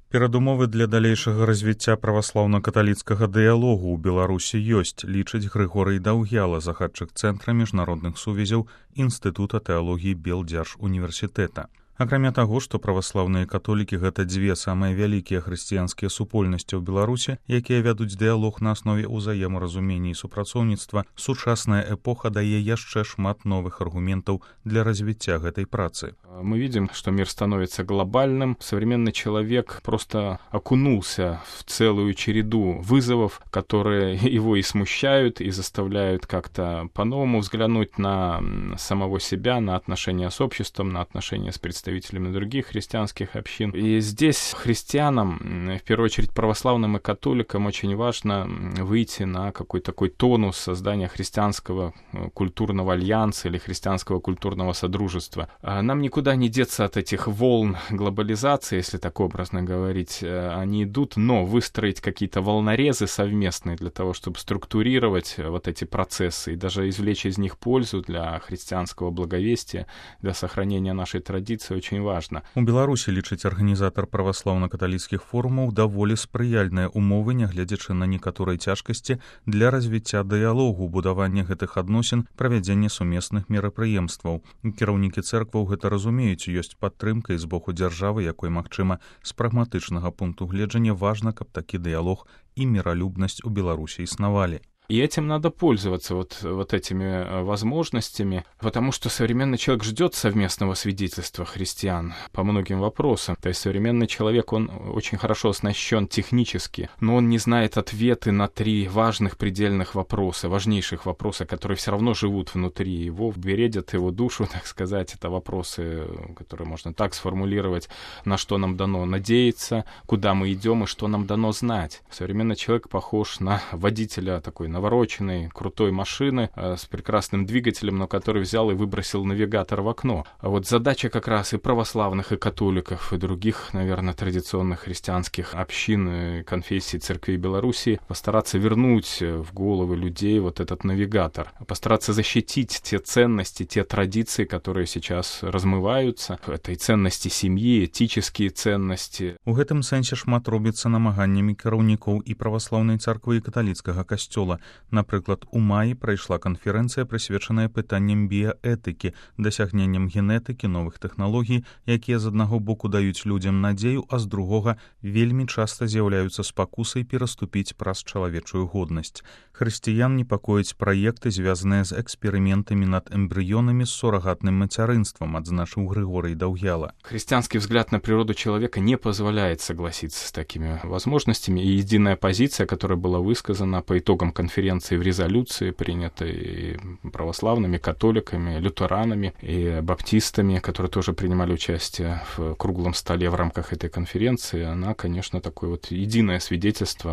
Перадумовы для далейшага развіцця праваслаўна-каталіцкага дыялогу ў Беларусі ёсць, лічыць Грыгорый Даўгяла, загадчык Цэнтра міжнародных сувязяў Інстытута тэалогіі Белдзяржуніверсітэта. Акрамя таго, што праваслаўныя католікі — гэта дзве самыя вялікія хрысціянскія супольнасці ў Беларусі, якія вядуць дыялог на аснове ўзаемаразумення і супрацоўніцтва, сучасная эпоха дае яшчэ шмат новых аргументаў для развіцця гэтай працы. Мы видим, что мир становится глобальным. Современный человек просто окунулся в целую череду вызовов, которые его и смущают, и заставляют как-то по-новому взглянуть на самого себя, на отношения с обществом, на отношения с представителями других христианских общин. И здесь христианам, в первую очередь православным и католикам, очень важно выйти на какой-то такой тонус создания христианского культурного альянса или христианского культурного содружества. Нам никуда не деться от этих волн глобализации, если так образно говорить. Они идут, но выстроить какие-то волнорезы совместные для того, чтобы структурировать вот эти процессы и даже извлечь из них пользу для христианского благовестия, для сохранения нашей традиции, очень важно. У Беларусі, лічыць арганізатар праваслаўна-каталіцкіх форумаў, даволі спрыяльныя умовы, нягледзячы на некаторыя цяжкасці, для развіцця дыялогу, будавання гэтых адносін, правядзення сумесных мерапрыемстваў. Кіраўнікі цэркваў гэта разумеюць, ёсць падтрымка і з боку дзяржавы, якой, магчыма, з прагматычнага пункту гледжання важна, каб такі дыялог і міралюбнасць у Беларусі існавалі. И этим надо пользоваться, вот этими возможностями, потому что современный человек ждет совместного свидетельства христиан по многим вопросам. То есть современный человек, он очень хорошо оснащен технически, но он не знает ответы на 3 важных предельных вопроса, важнейших вопроса, которые все равно живут внутри его, бередят его душу, так сказать. Это вопросы, которые можно так сформулировать: на что нам дано надеяться, куда мы идем и что нам дано знать. Современный человек похож на водителя такой навороченной, крутой машины с прекрасным двигателем, но который взял и выбросил навигатор в окно. А вот задача как раз и православных, и католиков, и других, наверное, традиционных христианских общин и конфессий церквей Белоруссии постараться вернуть в головы людей вот этот навигатор, постараться защитить те ценности, те традиции, которые сейчас размываются. Это и ценности семьи, этические ценности. У гэтым сэнсе шмат робіцца намаганнямі кіраўнікоў і праваслаўнай царквы і каталіцкага касцёла. Напрыклад, у маі прайшла канферэнцыя, прысвечаная пытанням біяэтыкі, дасягненням генетыкі, новых тэхналогій, якія з аднаго боку даюць людзям надзею, а з другога вельмі часта з'яўляюцца спакусай пераступіць праз чалавечую годнасць. Хрысціян непакояць праекты, звязаныя з эксперыментамі над эмбрыёнамі з сурагатным мацярынствам, адзначыў Грыгорый Даўгяла. Христианский взгляд на природу человека не позволяет согласиться с такими возможностями, и единая позиция, которая была высказана по итогам конференции в резолюции, принятой православными, католиками, лютеранами и баптистами, которые тоже принимали участие в круглом столе в рамках этой конференции, она, конечно, такое вот единое свидетельство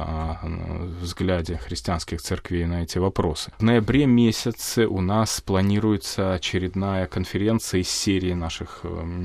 о взгляде христианских церквей на эти вопросы. В ноябре месяце у нас планируется очередная конференция из серии наших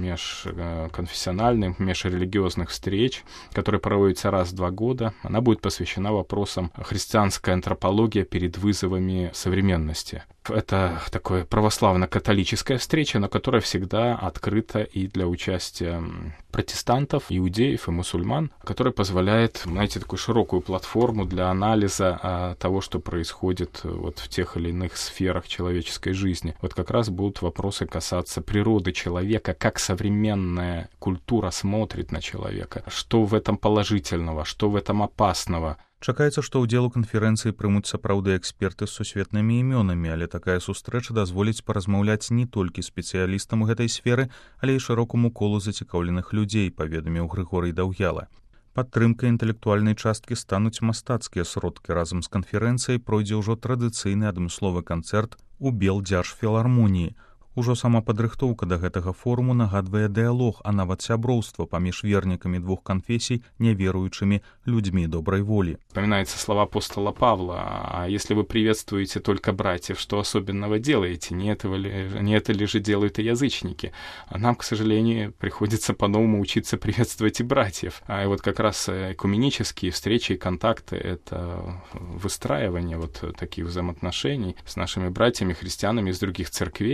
межконфессиональных, межрелигиозных встреч, которая проводится раз в 2 года. Она будет посвящена вопросам христианской антропологии перед вызовами современности. Это такая православно-католическая встреча, но которая всегда открыта и для участия протестантов, иудеев и мусульман, которая позволяет, знаете, такую широкую платформу для анализа того, что происходит вот в тех или иных сферах человеческой жизни. Вот как раз будут вопросы касаться природы человека, как современная культура смотрит на человека, что в этом положительного, что в этом опасного. Чакаецца, што ўдзел у канферэнцыі прымуць сапраўды эксперты з сусветнымі імёнамі, але такая сустрэча дазволіць паразмаўляць не толькі спецыялістам у гэтай сферы, але і шырокаму колу зацікаўленых людзей, паведаміў Грыгорый Даўгяла. Падтрымкай інтэлектуальнай часткі стануць мастацкія сродкі. Разам з канферэнцыяй пройдзе ўжо традыцыйны адмысловы канцэрт у Белдзяржфілармоніі. Ужо сама падрыхтоўка да гэтага форуму нагадвае дыялог, а нават сяброўства паміж вернікамі 2 канфесій, неверуючымі людзьмі добрай волі. Вспоминаются слова апостола Павла: «А если вы приветствуете только братьев, что особенного делаете? Не это ли же делают и язычники?» А нам, к сожалению, приходится по-новому учиться приветствовать и братьев. А вот как раз экуменические встречи и контакты — это выстраивание вот таких взаимоотношений с нашими братьями, христианами из других церквей, и это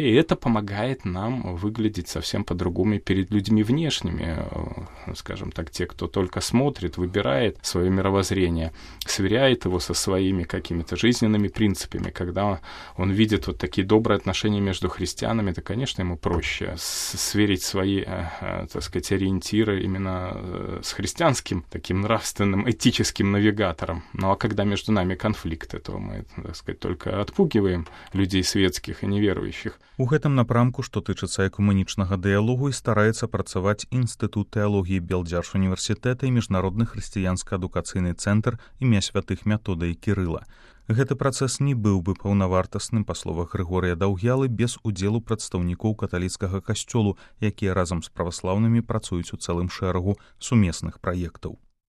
помогает нам выглядеть совсем по-другому перед людьми внешними, скажем так, те, кто только смотрит, выбирает свое мировоззрение, сверяет его со своими какими-то жизненными принципами. Когда он видит вот такие добрые отношения между христианами, то, конечно, ему проще сверить свои, так сказать, ориентиры именно с христианским таким нравственным, этическим навигатором. Ну а когда между нами конфликты, то мы, так сказать, только отпугиваем людей светских и неверующих. У гэтым напрамку, што тычыцца экумэнічнага дыялогу, і стараецца працаваць Інстытут тэалогіі Белдзяржуніверсітэта і міжнародны хрысціянска-адукацыйны цэнтр імя святых Метода і Кірыла. Гэты працэс не быў бы паўнавартасным, па словах Грыгорыя Даўгялы, без удзелу прадстаўнікоў каталіцкага касцёлу, якія разам з праваслаўнымі працуюць у цэлым шэрагу сумесных праектаў.